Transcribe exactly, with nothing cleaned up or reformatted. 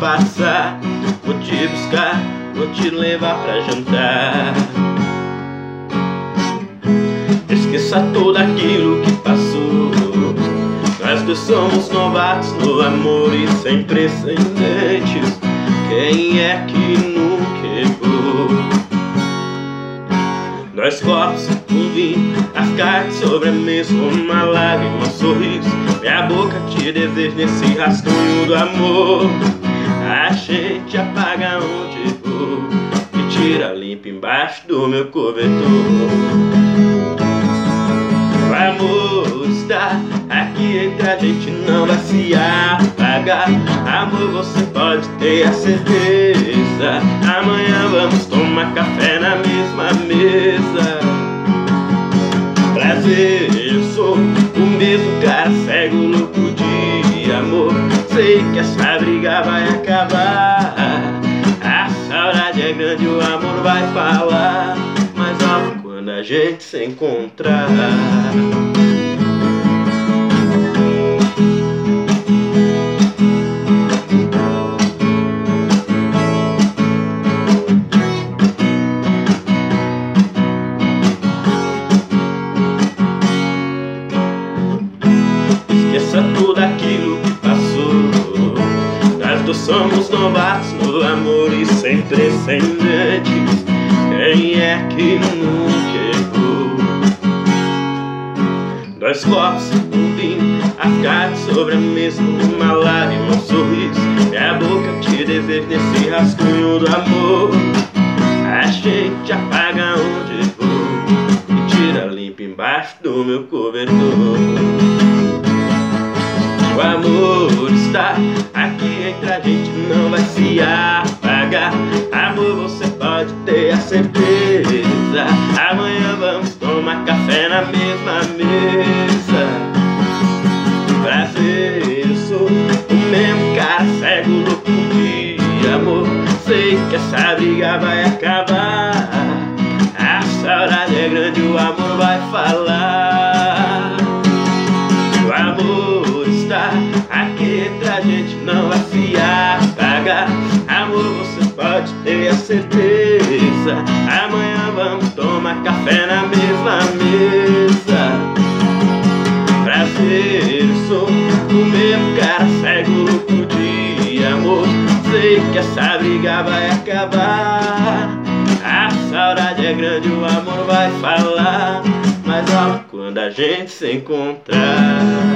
passar. Vou te buscar, vou te levar pra jantar. Esqueça tudo aquilo que passou. Nós dois somos novatos no amor e sem precedentes. Quem é que nunca errou? Dois copos, um vinho, as cartas sobre a mesa, uma lágrima, um sorriso. Minha boca te deseja nesse rascunho do amor. A gente apaga onde errou e tira limpo embaixo do meu cobertor. O amor está aqui entre a gente, não vai se apagar. Amor, você pode ter a certeza. Amanhã vamos tomar café na mesma mesa. Prazer, eu sou o mesmo cara cego, louco de amor. Sei que essa briga vai acabar. A saudade é grande, o amor vai falar. Mas ó, quando a gente se encontrar. Esqueça tudo aquilo que passou. Nós dois somos novatos no amor e sem precedentes. Quem é que nunca errou? Dois copos, um vinho, as cartas sobre a mesa, uma lágrima, um sorriso. Minha boca te deseja nesse rascunho do amor. A gente apaga onde errou e tira limpo embaixo do meu cobertor. O amor está aqui entre a gente, não vai se apagar. Amor, você pode ter a certeza. Amanhã vamos tomar café na mesma mesa. Prazer, eu sou o mesmo cara cego, louco de amor. Sei que essa briga vai acabar. A saudade é grande, o amor vai falar. O amor está aqui entre a gente, não vai se apagar. Amor, você pode ter a certeza. Amanhã vamos tomar café na mesma mesa. Prazer, eu sou o mesmo cara cego, louco de amor. Sei que essa briga vai acabar. A saudade é grande, o amor vai falar. Mas ó, quando a gente se encontrar.